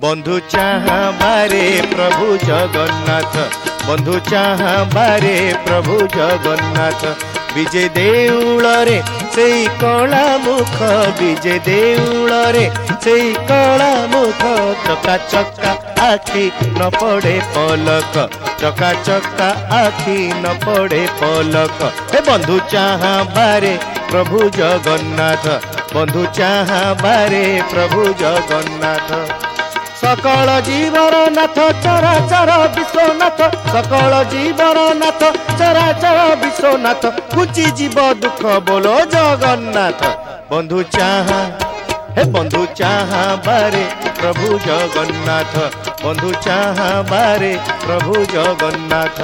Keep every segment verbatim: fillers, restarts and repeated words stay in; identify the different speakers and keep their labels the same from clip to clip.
Speaker 1: बंधु चाहबारे प्रभु जगन्नाथ बंधु चाहबारे प्रभु जगन्नाथ विजय देउल रे से कला मुख विजय देउल रे से कला मुख चका चका आखि न पड़े पलक चका चका आखि न पड़े पलक हे बंधु चाहबारे प्रभु जगन्नाथ बंधु चाहबारे प्रभु जगन्नाथ सकल जीवर नाथ चराचर विश्वनाथ सकल जीवर नाथ चराचर विश्वनाथ कुची जीव दुख बोलो जगन्नाथ बंधु चाह हे बंधु चाहबारे प्रभु जगन्नाथ बंधु चाहबारे प्रभु जगन्नाथ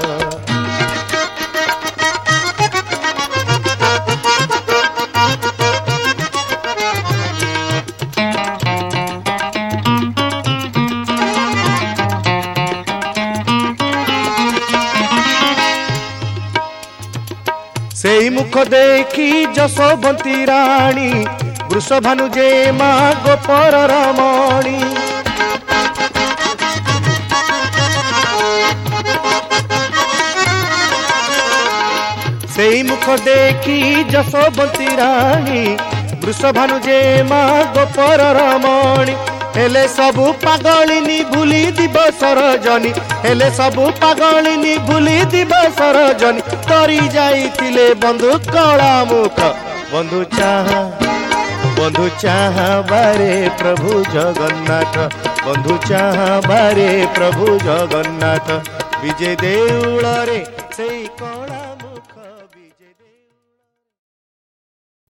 Speaker 1: सेई मुख देखी जशोवंती राणी वृषभानु जे माँ गोपर रमणी सेई मुख देखी जशोवंती राणी वृषभानु जे माँ गोपर रमणी हेले सबु पागलिनी भूली दिवस रजनी हेले सबु पागलिनी भूली दिवस रजनी तरी जाइतिले बंधु कला मुख बंधु चाह बंधु चाहबारे प्रभु जगन्नाथ बंधु चाहबारे प्रभु जगन्नाथ विजय देउल रे से कला मुख।